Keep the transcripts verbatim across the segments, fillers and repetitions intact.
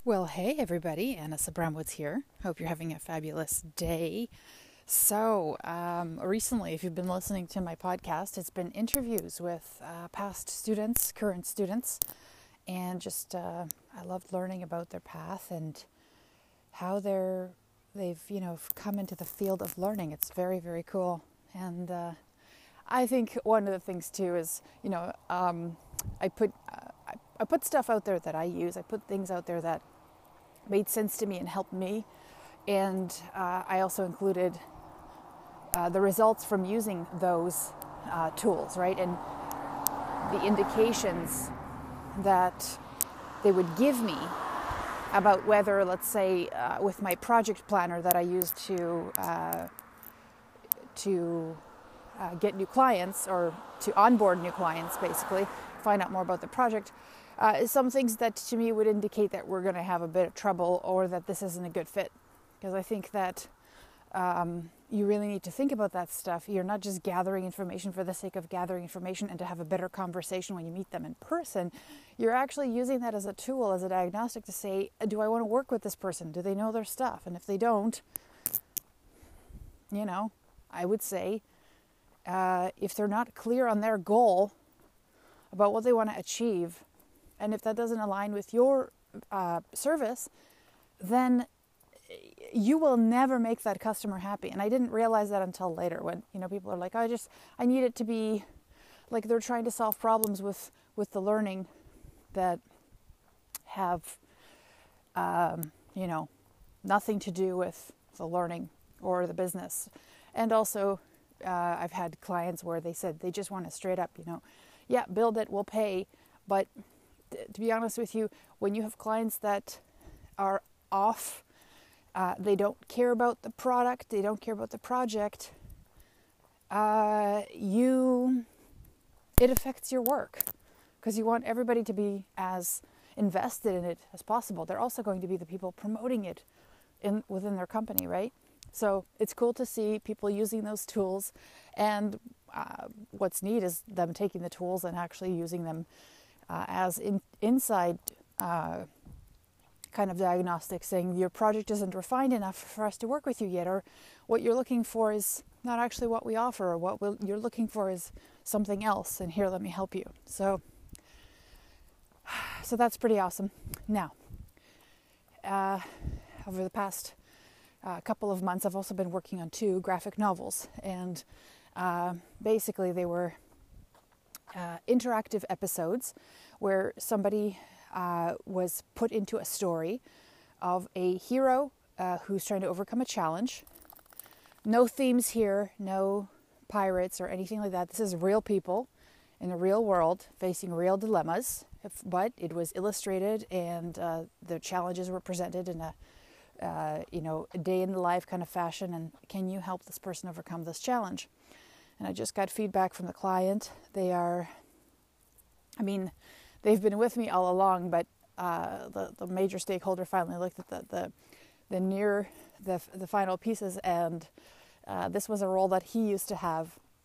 Well, hey everybody, Anna Sabramwoods here. Hope you're having a fabulous day. So, um, recently, if you've been listening to my podcast, it's been interviews with uh, past students, current students, and just uh, I loved learning about their path and how they're they've you know come into the field of learning. It's very very cool, and uh, I think one of the things too is you know um, I put uh, I, I put stuff out there that I use. I put things out there that made sense to me and helped me. And uh, I also included uh, the results from using those uh, tools, right? And the indications that they would give me about whether, let's say, uh, with my project planner that I use to uh, to uh, get new clients or to onboard new clients, basically, find out more about the project. Uh, some things that to me would indicate that we're going to have a bit of trouble or that this isn't a good fit. Because I think that um, you really need to think about that stuff. You're not just gathering information for the sake of gathering information and to have a better conversation when you meet them in person. You're actually using that as a tool, as a diagnostic to say, do I want to work with this person? Do they know their stuff? And if they don't, you know, I would say uh, if they're not clear on their goal about what they want to achieve, and if that doesn't align with your uh, service, then you will never make that customer happy. And I didn't realize that until later when, you know, people are like, I just, I need it to be like they're trying to solve problems with, with the learning that have, um, you know, nothing to do with the learning or the business. And also, uh, I've had clients where they said they just want to straight up, you know, yeah, build it, we'll pay, but to be honest with you, when you have clients that are off, uh, they don't care about the product, they don't care about the project, uh, you, it affects your work because you want everybody to be as invested in it as possible. They're also going to be the people promoting it in within their company, right? So it's cool to see people using those tools, and uh, what's neat is them taking the tools and actually using them Uh, as in, inside uh, kind of diagnostic, saying your project isn't refined enough for us to work with you yet, or what you're looking for is not actually what we offer, or what we'll, you're looking for is something else, and here, let me help you. So, so that's pretty awesome. Now, uh, over the past uh, couple of months, I've also been working on two graphic novels, and uh, basically they were Uh, interactive episodes where somebody uh, was put into a story of a hero uh, who's trying to overcome a challenge. No themes here, no pirates or anything like that. This is real people in the real world facing real dilemmas, if, but it was illustrated and uh, the challenges were presented in a uh, you know, a day in the life kind of fashion, and can you help this person overcome this challenge? And I just got feedback from the client. They are, I mean, they've been with me all along, but uh, the, the major stakeholder finally looked at the the, the near, the the final pieces, and uh, this was a role that he used to have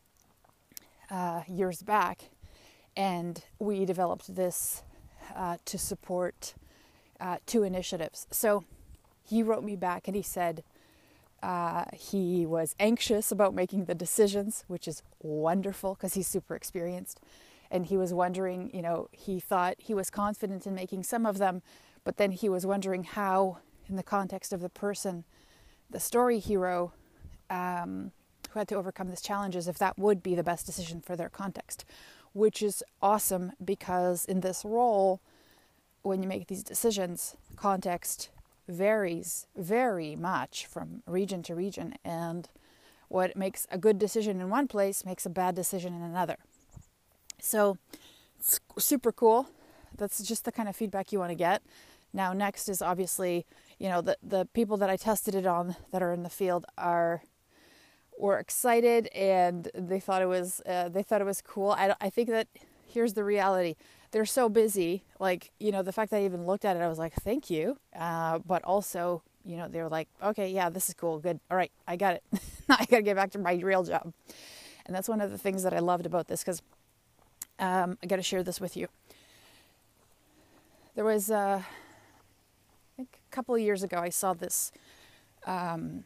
uh, years back, and we developed this uh, to support uh, two initiatives. So he wrote me back and he said, Uh, he was anxious about making the decisions, which is wonderful because he's super experienced. And he was wondering, you know, he thought he was confident in making some of them, but then he was wondering how, in the context of the person, the story hero, um, who had to overcome these challenges, if that would be the best decision for their context, which is awesome because in this role, when you make these decisions, context varies very much from region to region, and what makes a good decision in one place makes a bad decision in another. So it's super cool. That's just the kind of feedback you want to get. Now, next is obviously, you know, the the people that I tested it on that are in the field are were excited and they thought it was uh, they thought it was cool. I I think that here's the reality. They're so busy, like, you know, the fact that I even looked at it, I was like, thank you. Uh, but also, you know, they were like, okay, yeah, this is cool. Good. All right. I got it. I got to get back to my real job. And that's one of the things that I loved about this, because um, I got to share this with you. There was uh, couple of years ago, I saw this. Um,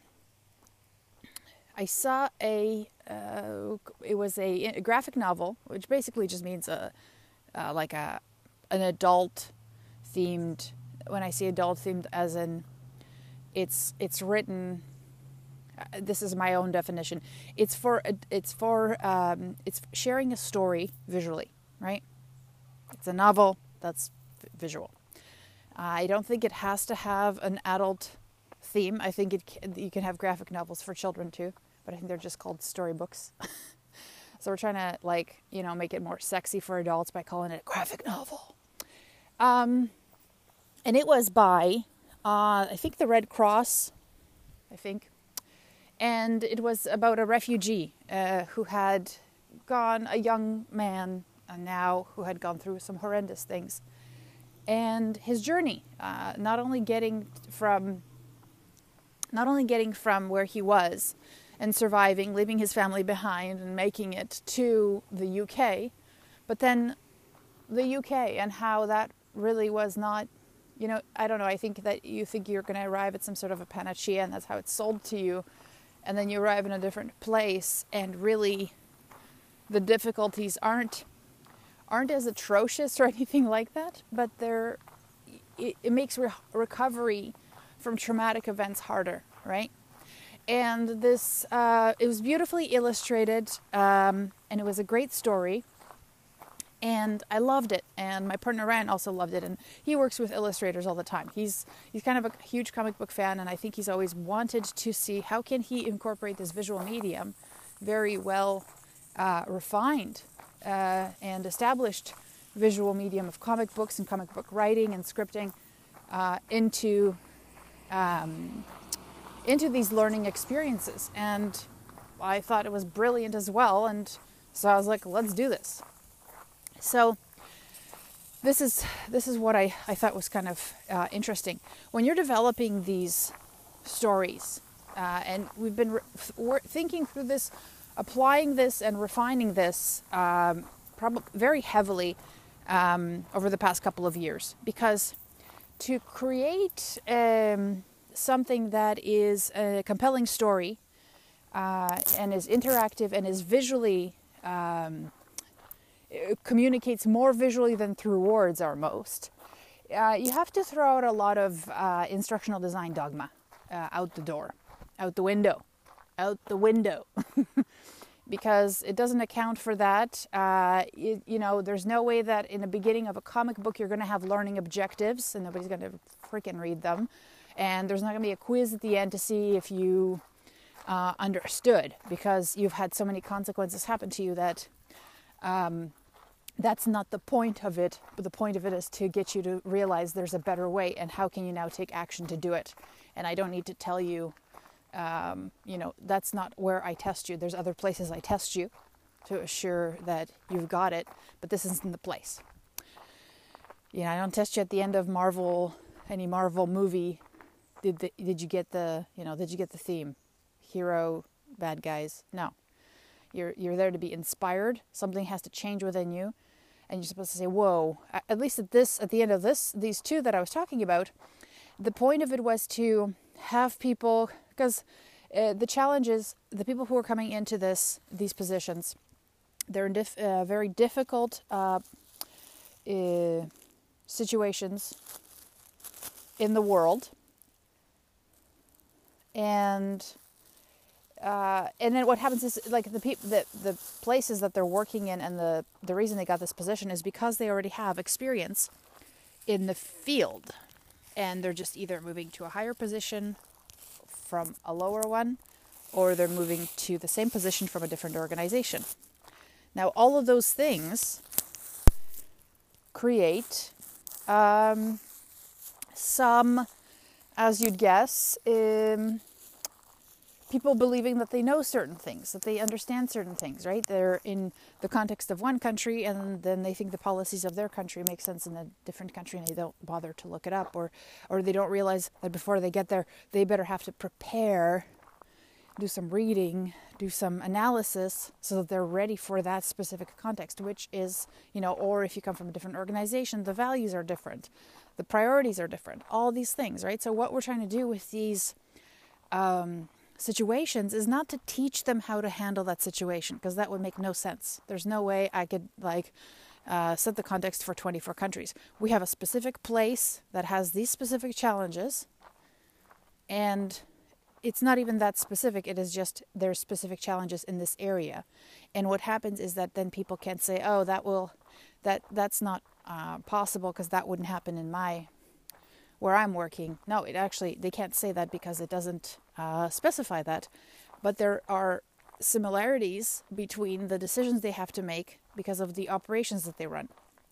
I saw a. Uh, it was a, a graphic novel, which basically just means a, uh, like a, an adult themed. When I say adult themed, as in, it's it's written. Uh, this is my own definition. It's for it's for um, it's sharing a story visually, right? It's a novel that's visual. I don't think it has to have an adult theme. I think it can, you can have graphic novels for children too, but I think they're just called storybooks. So we're trying to, like, you know, make it more sexy for adults by calling it a graphic novel. Um, and it was by, uh, I think the Red Cross, I think. And it was about a refugee uh, who had gone, a young man uh, now, who had gone through some horrendous things. And his journey, uh, not only getting from, not only getting from where he was and surviving, leaving his family behind and making it to the U K, but then the U K and how that really was not, you know, I don't know, I think that you think you're going to arrive at some sort of a panacea and that's how it's sold to you. And then you arrive in a different place and really the difficulties aren't aren't as atrocious or anything like that, but they're, it, it makes re- recovery from traumatic events harder, right? And this, uh, it was beautifully illustrated, um, and it was a great story, and I loved it, and my partner Ryan also loved it, and he works with illustrators all the time. He's he's kind of a huge comic book fan, and I think he's always wanted to see how can he incorporate this visual medium, very well uh, refined, Uh, and established visual medium of comic books and comic book writing and scripting uh, into um, into these learning experiences. And I thought it was brilliant as well. And so I was like, let's do this. So this is this is what I, I thought was kind of uh, interesting. When you're developing these stories, uh, and we've been re- we're thinking through this, applying this and refining this um, probably very heavily um, over the past couple of years, because to create um, something that is a compelling story uh, and is interactive and is visually um, communicates more visually than through words are most, uh, you have to throw out a lot of uh, instructional design dogma uh, out the door, out the window, out the window. Because it doesn't account for that. Uh, it, you know, there's no way that in the beginning of a comic book you're going to have learning objectives and nobody's going to freaking read them. And there's not going to be a quiz at the end to see if you uh, understood, because you've had so many consequences happen to you that um, that's not the point of it. But the point of it is to get you to realize there's a better way, and how can you now take action to do it. And I don't need to tell you, Um, you know, that's not where I test you. There's other places I test you to assure that you've got it, but this isn't the place. You know, I don't test you at the end of Marvel, any Marvel movie. Did the, did you get the, you know, did you get the theme? Hero, bad guys? No. You're you're there to be inspired. Something has to change within you, and you're supposed to say, "Whoa!" At least at this, at the end of this, these two that I was talking about, the point of it was to have people. Because uh, the challenge is the people who are coming into this these positions, they're in dif- uh, very difficult uh, uh, situations in the world, and uh, and then what happens is, like, the people, the the places that they're working in, and the the reason they got this position is because they already have experience in the field, and they're just either moving to a higher position from a lower one, or they're moving to the same position from a different organization. Now, all of those things create um, some, as you'd guess, um, people believing that they know certain things, that they understand certain things, right? They're in the context of one country, and then they think the policies of their country make sense in a different country, and they don't bother to look it up, or or they don't realize that before they get there, they better have to prepare, do some reading, do some analysis, so that they're ready for that specific context, which is, you know, or if you come from a different organization, the values are different. The priorities are different. All these things, right? So what we're trying to do with these um, situations is not to teach them how to handle that situation, because that would make no sense. There's no way I could like uh, set the context for twenty-four countries. We have a specific place that has these specific challenges, and it's not even that specific. It is just there's specific challenges in this area. And what happens is that then people can't say, oh, that will, that that's not uh, possible because that wouldn't happen in my, where I'm working. No, it actually, they can't say that because it doesn't uh, specify that. But there are similarities between the decisions they have to make because of the operations that they run.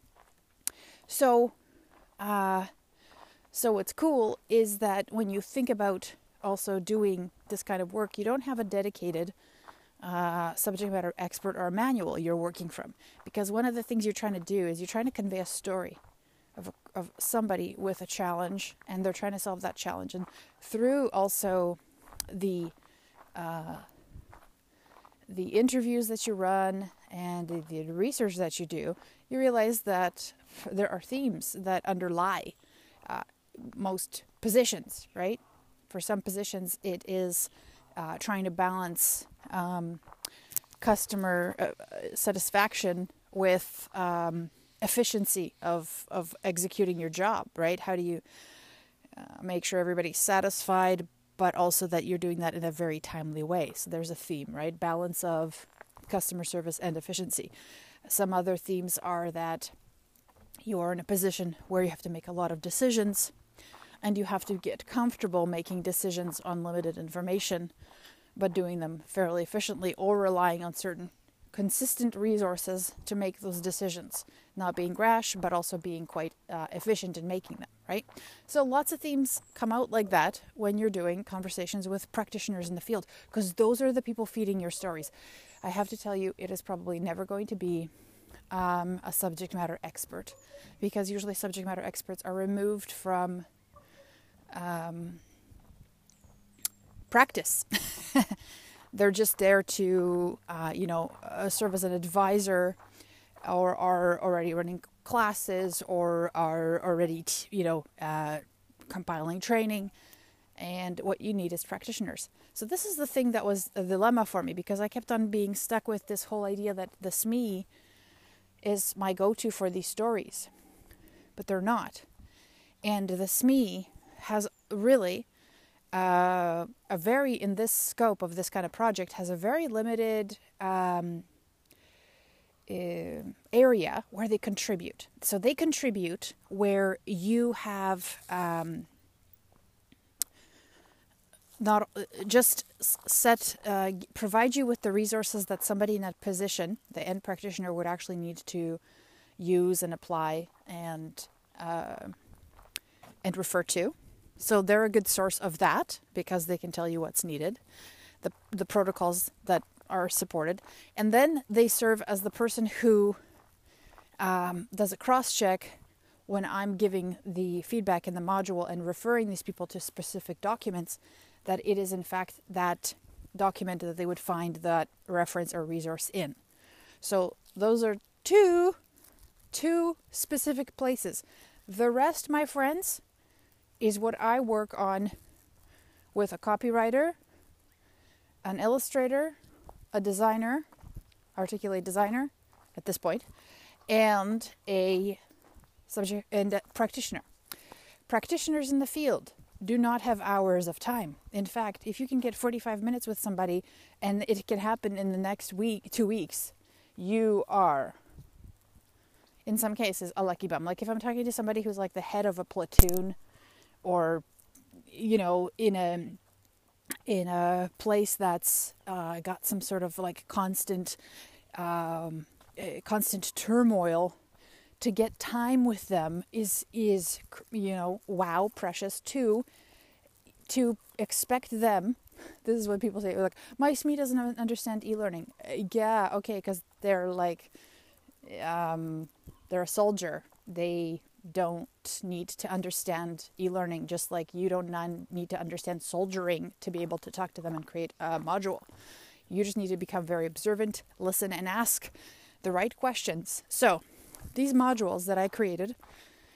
So, uh, so what's cool is that when you think about also doing this kind of work, you don't have a dedicated uh, subject matter expert or a manual you're working from. Because one of the things you're trying to do is you're trying to convey a story of, a, of somebody with a challenge, and they're trying to solve that challenge. And through also the uh, the interviews that you run and the, the research that you do, you realize that there are themes that underlie uh, most positions, right? For some positions, it is uh, trying to balance um, customer uh, satisfaction with um, efficiency of, of executing your job, right? How do you uh, make sure everybody's satisfied, but also that you're doing that in a very timely way? So there's a theme, right? Balance of customer service and efficiency. Some other themes are that you are in a position where you have to make a lot of decisions, and you have to get comfortable making decisions on limited information, but doing them fairly efficiently, or relying on certain consistent resources to make those decisions. Not being rash, but also being quite uh, efficient in making them, right? So lots of themes come out like that when you're doing conversations with practitioners in the field, because those are the people feeding your stories. I have to tell you, it is probably never going to be um, a subject matter expert, because usually subject matter experts are removed from Um, practice. They're just there to, uh, you know, uh, serve as an advisor, or are already running classes, or are already, t- you know, uh, compiling training. And what you need is practitioners. So this is the thing that was a dilemma for me, because I kept on being stuck with this whole idea that the S M E is my go-to for these stories, but they're not. And the S M E has really uh, a very, in this scope of this kind of project, has a very limited um, uh, area where they contribute. So they contribute where you have um, not just set, uh, provide you with the resources that somebody in that position, the end practitioner, would actually need to use and apply and uh, and refer to. So they're a good source of that, because they can tell you what's needed, the the protocols that are supported. And then they serve as the person who um, does a cross-check when I'm giving the feedback in the module and referring these people to specific documents, that it is in fact that document that they would find that reference or resource in. So those are two, two specific places. The rest, my friends, is what I work on with a copywriter, an illustrator, a designer, Articulate designer at this point, and a subject and a practitioner. Practitioners in the field do not have hours of time. In fact, if you can get forty-five minutes with somebody and it can happen in the next week, two weeks, you are, in some cases, a lucky bum. Like if I'm talking to somebody who's like the head of a platoon, or, you know, in a in a place that's uh, got some sort of like constant, um, uh, constant turmoil, to get time with them is is you know, wow, precious. Two, to expect them. This is what people say, like, my S M E doesn't understand e-learning. Uh, yeah, okay, because they're like, um, they're a soldier. They don't need to understand e-learning, just like you don't need to understand soldiering to be able to talk to them and create a module. You just need to become very observant, listen, and ask the right questions. So these modules that I created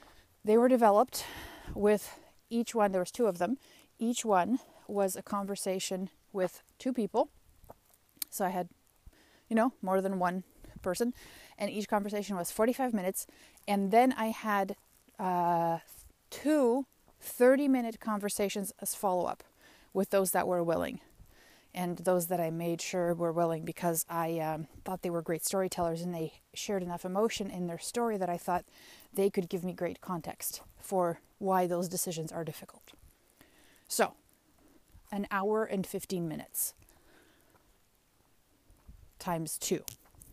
They were developed with each one, there was two of them. Each one was a conversation with two people. So I had, you know, more than one person. And each conversation was forty-five minutes. And then I had uh, two thirty-minute conversations as follow-up with those that were willing. And those that I made sure were willing because I um, thought they were great storytellers and they shared enough emotion in their story that I thought they could give me great context for why those decisions are difficult. So, an hour and fifteen minutes times two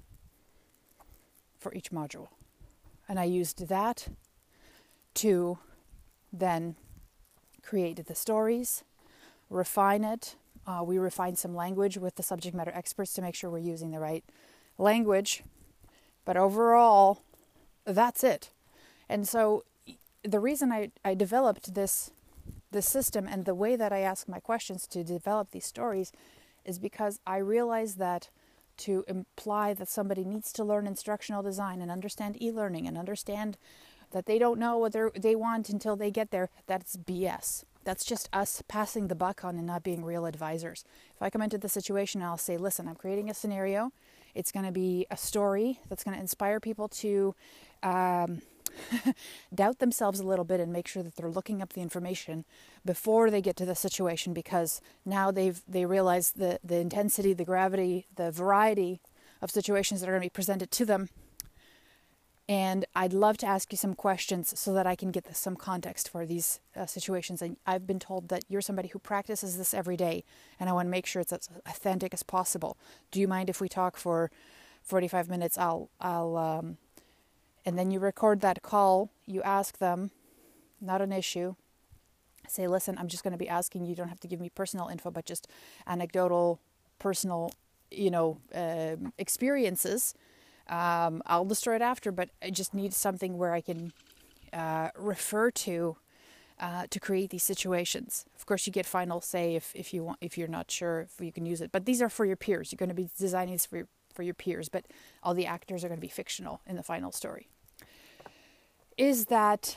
for each module. And I used that to then create the stories, refine it. Uh, we refined some language with the subject matter experts to make sure we're using the right language. But overall, that's it. And so the reason I, I developed this, this system and the way that I ask my questions to develop these stories is because I realized that to imply that somebody needs to learn instructional design and understand e-learning and understand that they don't know what they want until they get there, that's B S. That's just us passing the buck on and not being real advisors. If I come into the situation and I'll say, listen, I'm creating a scenario. It's going to be a story that's going to inspire people to um, doubt themselves a little bit and make sure that they're looking up the information before they get to the situation, because now they've they realize the, the intensity, the gravity, the variety of situations that are going to be presented to them. And I'd love to ask you some questions so that I can get some context for these uh, situations. And I've been told that you're somebody who practices this every day, and I want to make sure it's as authentic as possible. Do you mind if we talk for forty-five minutes? I'll, I'll, um, and then you record that call. You ask them, not an issue. Say, listen, I'm just going to be asking you. You don't have to give me personal info, but just anecdotal, personal, you know, uh, experiences. Um, I'll destroy it after, but I just need something where I can uh, refer to uh, to create these situations. Of course, you get final say if, if you want, if you're not sure if you can use it. But these are for your peers. You're going to be designing this for your, for your peers, but all the actors are going to be fictional in the final story. Is that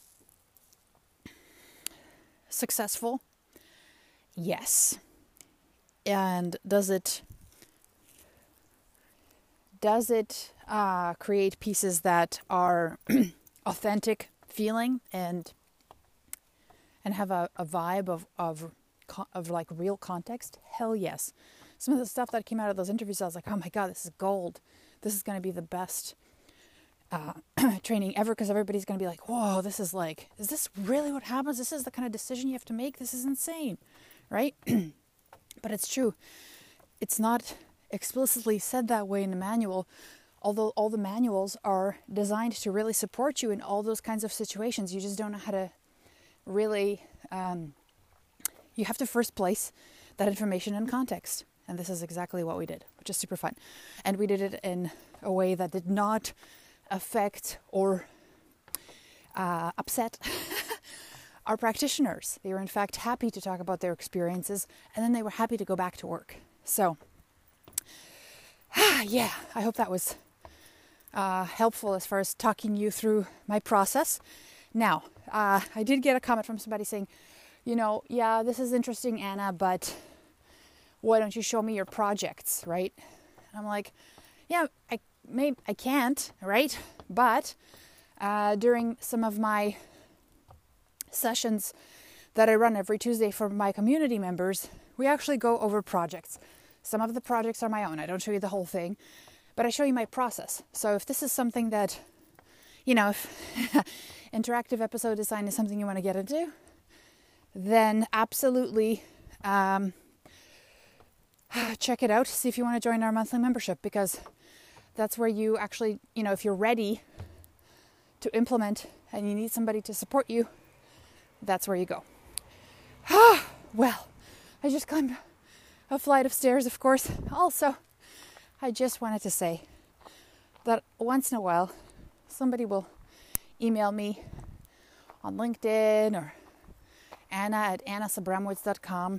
successful? Yes. And does it does it uh, create pieces that are authentic feeling and and have a, a vibe of, of of like real context? Hell yes. Some of the stuff that came out of those interviews, I was like, oh my God, this is gold. This is going to be the best uh, training ever, because everybody's going to be like, whoa, this is like, is this really what happens? This is the kind of decision you have to make? This is insane, right? But it's true. It's not explicitly said that way in the manual, although all the manuals are designed to really support you in all those kinds of situations. You just don't know how to really, um, you have to first place that information in context. And this is exactly what we did, which is super fun. And we did it in a way that did not affect or uh, upset our practitioners. They were in fact happy to talk about their experiences, and then they were happy to go back to work. So, yeah, I hope that was uh, helpful as far as talking you through my process. Now, uh, I did get a comment from somebody saying, you know, yeah, this is interesting, Anna, but why don't you show me your projects, right? And I'm like, yeah, I may, I can't, right? But uh, during some of my sessions that I run every Tuesday for my community members, we actually go over projects. Some of the projects are my own. I don't show you the whole thing, but I show you my process. So if this is something that, you know, if interactive episode design is something you want to get into, then absolutely um, check it out. See if you want to join our monthly membership, because that's where you actually, you know, if you're ready to implement and you need somebody to support you, that's where you go. Ah, well, I just climbed a flight of stairs, of course. Also, I just wanted to say that once in a while, somebody will email me on LinkedIn or Anna at anna sabramowitz dot com,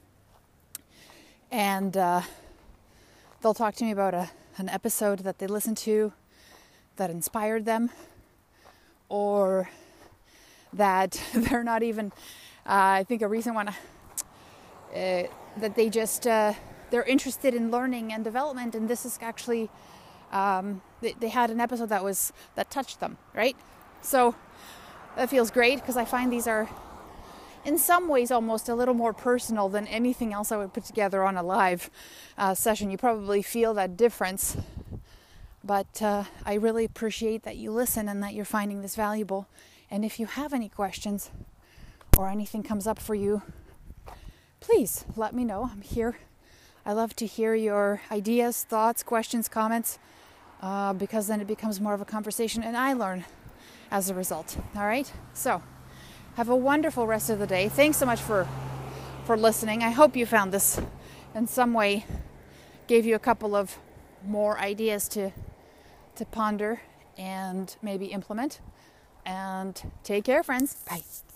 and uh, they'll talk to me about a, an episode that they listened to that inspired them, or that they're not even, uh, I think a recent one, uh, that they just, uh, they're interested in learning and development, and this is actually, um, they, they had an episode that was, that touched them, right? So that feels great, because I find these are in some ways almost a little more personal than anything else I would put together on a live uh, session. You probably feel that difference, but uh, I really appreciate that you listen and that you're finding this valuable. And if you have any questions or anything comes up for you, please let me know. I'm here. I love to hear your ideas, thoughts, questions, comments, uh, because then it becomes more of a conversation and I learn as a result. All right? So have a wonderful rest of the day. Thanks so much for, for listening. I hope you found this in some way, gave you a couple of more ideas to to ponder and maybe implement. And take care, friends. Bye.